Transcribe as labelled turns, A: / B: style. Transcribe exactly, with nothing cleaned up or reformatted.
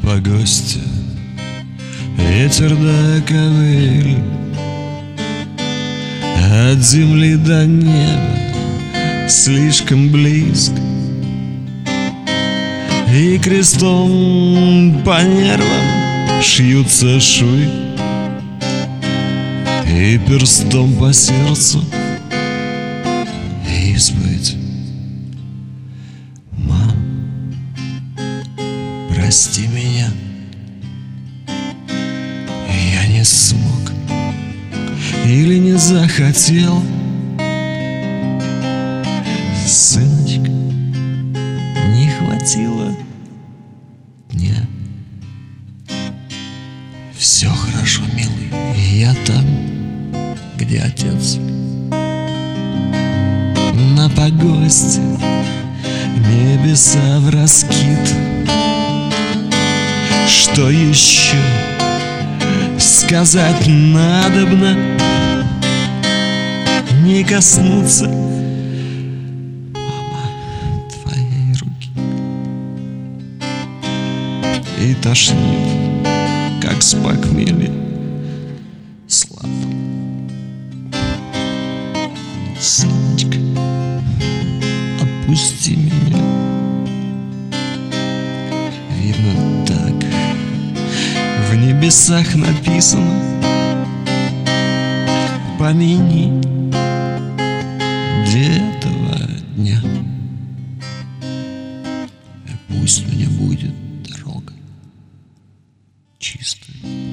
A: погосте ветер да ковыль, от земли до неба слишком близко, и крестом по нервам шьются швы, и перстом по сердцу исповедь. Мам, прости меня, я не смог или не захотел. Сыночка, не хватило дня. Все хорошо, милый, я там, где отец. На погосте небеса враскид. Что еще сказать надобно? Не коснуться, мама, твоей руки. И тошнит, как с похмелья, слабо. Сыночка, отпусти меня. Видно, так в небесах написано: помяни этого дня. Пусть у меня будет дорога чистая.